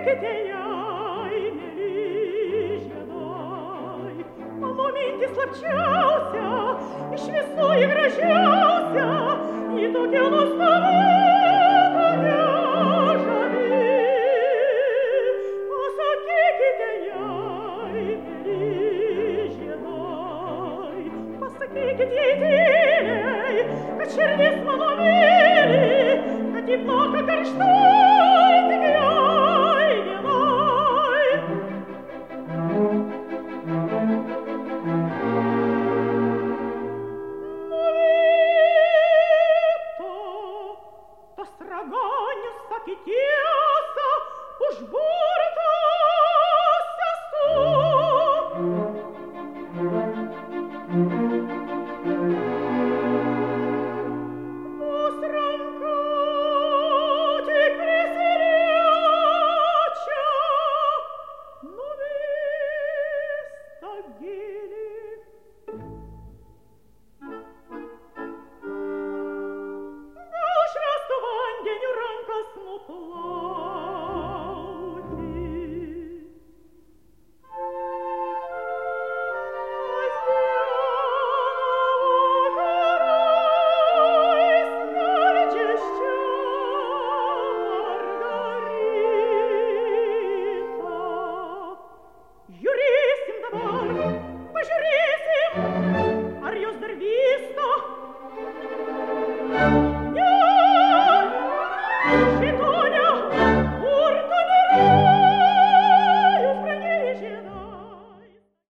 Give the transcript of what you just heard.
китяй, мелижья дай. А моменте слабчался, и весной грожался, и тут я наставила няжами. А соки китяй, мелижья дай. А соки китяй, кочерни смановили, катив много горштой, тигяй, генай. То с роганью сакитеса уж будет